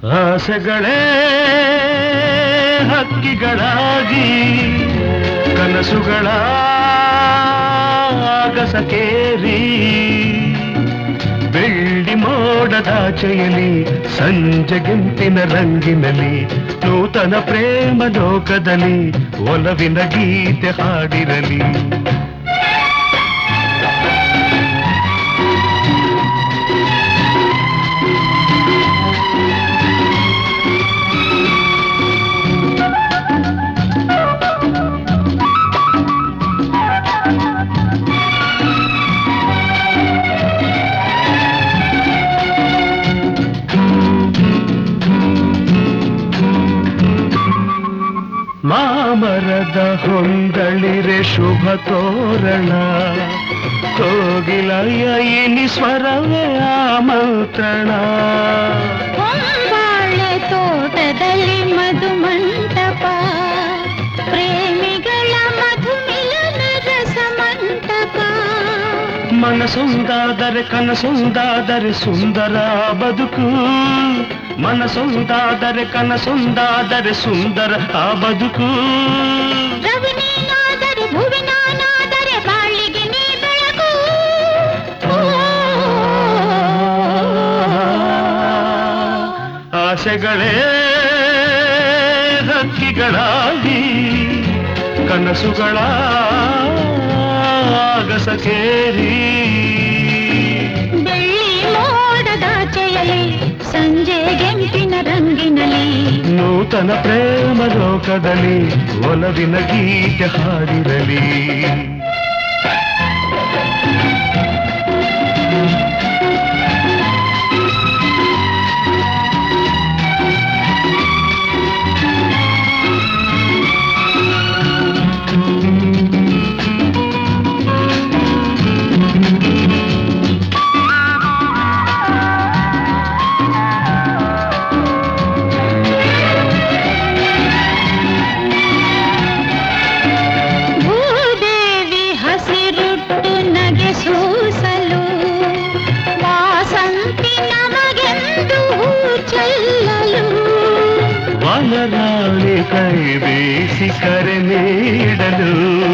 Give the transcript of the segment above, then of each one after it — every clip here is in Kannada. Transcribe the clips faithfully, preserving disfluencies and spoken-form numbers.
ಆಸೆಗಳೇ ಹಕ್ಕಿಗಳಾಗಿ ಕನಸುಗಳ ಆಗಸಕೇರಿ ಬೆಳ್ಳಿ ಮೋಡದಾಚೆಯಲಿ ಸಂಜೆಗೆಂಪಿನ ರಂಗಿನಲ್ಲಿ ನೂತನ ಪ್ರೇಮ ಲೋಕದಲ್ಲಿ ಒಲವಿನ ಗೀತೆ ಹಾಡಿರಲಿ. ಮಾಮರದ ಹೊಂದಳಿರೆ ಶುಭ ತೋರಣ ಕೋಗಿಲೆಯ ಇನಿ ಸ್ವರವೇ ಆಮಂತ್ರಣ. ಹೊಂಬಾಳೆ ತೋಟದಲ್ಲಿ ಮಧುಮಂಟಪ ಪ್ರೇಮಿಗಳ ಮಧುಮಿಲನ ರಸ ಮಂಟಪ. ಮನಸೊಂದಾದರೆ ಕನಸೊಂದಾದರೆ ಸುಂದರ ಬದುಕು, ಮನಸೊಂದಾದರೆ ಕನಸೊಂದಾದರೆ ಸುಂದರ ಆ ಬದುಕು. ರವಿನಾದರೆ ಭುವಿನಾದರೆ ಬಾಳಿಗೆ ನೀ ಬೆಳಕು. ಆಸೆಗಳೇ ಹಕ್ಕಿಗಳಾಗಿ ಕನಸುಗಳ ಆಗಸಕೇರಿ ಬೆಳ್ಳಿ ಮೋಡದಾಚೆಯಲಿ ಸಂಜೆಗೆಂಪಿನ ರಂಗಿನಲ್ಲಿ ನೂತನ ಪ್ರೇಮ ಲೋಕದಲ್ಲಿ ಒಲವಿನ ಗೀತೆ ಹಾಡಿರಲಿ. ವನರಾಣಿ ಕೈ ಬೀಸಿ ಕರೆ ನೀಡಲು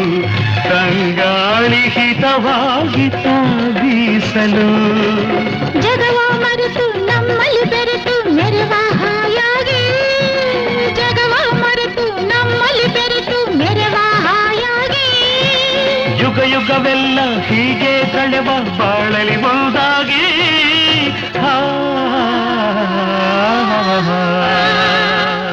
ತಂಗಾಳಿ ಹಿತವಾಗಿ ಬೀಸಲು. ಜಗವ ಮರೆತು ನಮ್ಮಲ್ಲಿ ಬೆರೆತು ಮೆರವ ಹಾಯಾಗಿ, ಜಗವ ಮರೆತು ನಮ್ಮಲ್ಲಿ ಬೆರೆತು ಮೆರವ ಹಾಯಾಗಿ. ಯುಗ ಯುಗವೆಲ್ಲ ಹೀಗೆ ಕಳೆವ ಬಾಳಲಿ ಒಂದಾಗಿ. ಹಾ